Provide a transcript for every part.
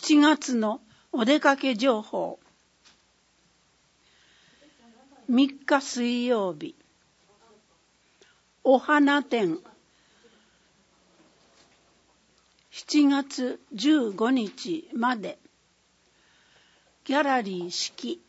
7月のお出かけ情報。3日水曜日、お花展。7月15日まで、ギャラリー式。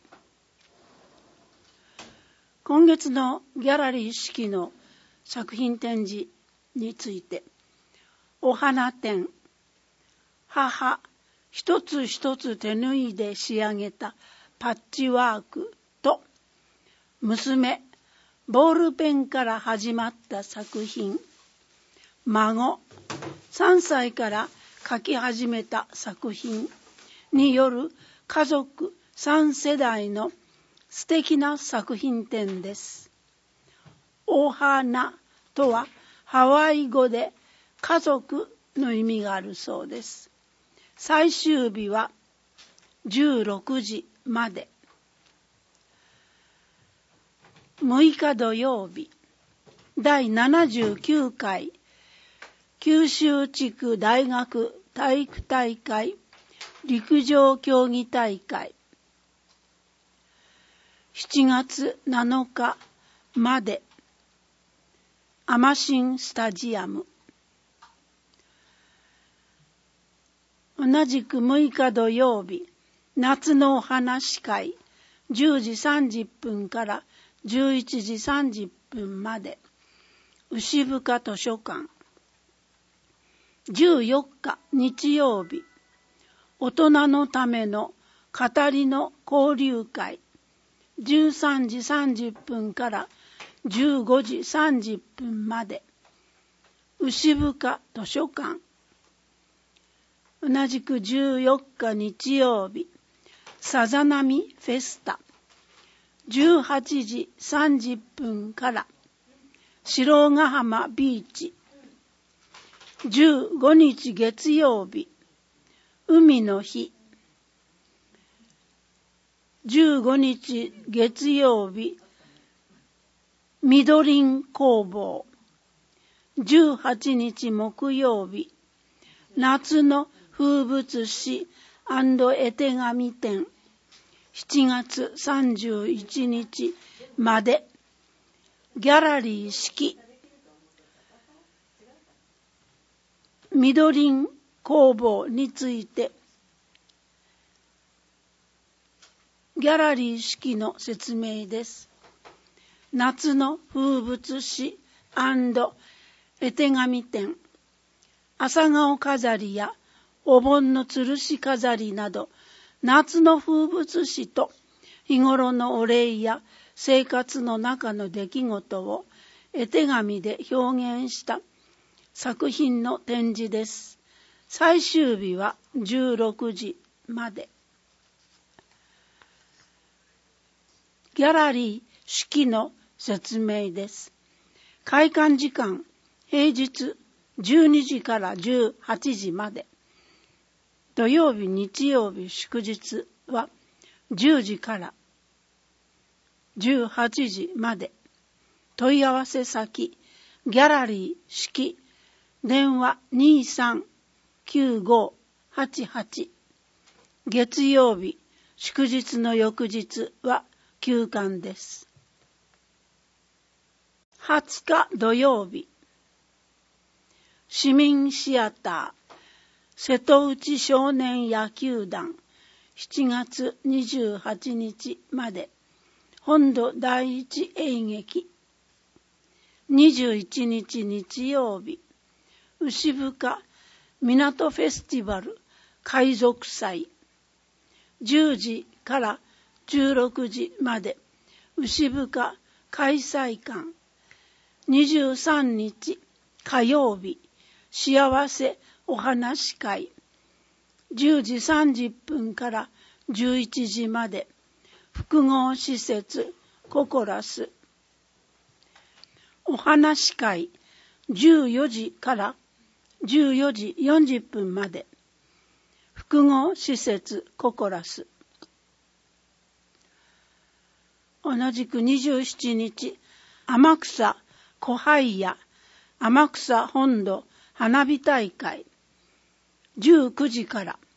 今月のギャラリー式の作品展示について、お花展、母一つ一つ手縫いで仕上げたパッチワークと、娘ボールペンから始まった作品、孫3歳から描き始めた作品による家族3世代の素敵な作品展です。お花とはハワイ語で家族の意味があるそうです。最終日は16時まで。6日土曜日、第79回九州地区大学体育大会陸上競技大会。7月7日まで、アマシンスタジアム。同じく6日土曜日、夏のお話会、10時30分から11時30分まで、牛深図書館。14日日曜日、大人のための語りの交流会、13時30分から15時30分まで、牛深図書館。同じく14日日曜日、さざ波フェスタ、18時30分から白ヶ浜ビーチ。15日月曜日、海の日。15日月曜日、みどりん工房。18日木曜日、夏の風物詩&絵手紙展。7月31日まで、ギャラリー式。みどりん工房について、ギャラリー式の説明です。夏の風物詩&絵手紙展。朝顔飾りやお盆の吊るし飾りなど、夏の風物詩と日頃のお礼や生活の中の出来事を絵手紙で表現した作品の展示です。最終日は16時まで。ギャラリー式の説明です。開館時間、平日12時から18時まで。土曜日、日曜日、祝日は10時から18時まで。問い合わせ先、ギャラリー式、電話239588。月曜日、祝日の翌日は休館です。20日土曜日、市民シアター、瀬戸内少年野球団。7月28日まで、本土第一演劇。21日日曜日、牛深港フェスティバル海賊祭。10時から16時まで、牛深開催館。23日火曜日、幸せお話会。10時30分から11時まで、複合施設ココラス。お話会。14時から14時40分まで、複合施設ココラス。同じく27日、天草小灰屋天草本土花火大会。19時から